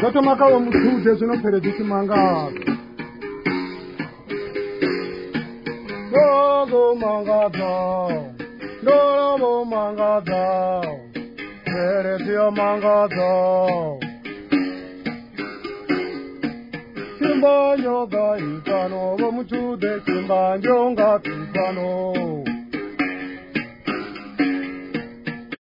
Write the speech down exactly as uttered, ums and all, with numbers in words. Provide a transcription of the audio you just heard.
Zoto makawa mtude zinopere disimanga. Dogo mangada, dogo mangada, pere dio mangada. Simba nyoga ikano, wo mtude simba nyoga ikano.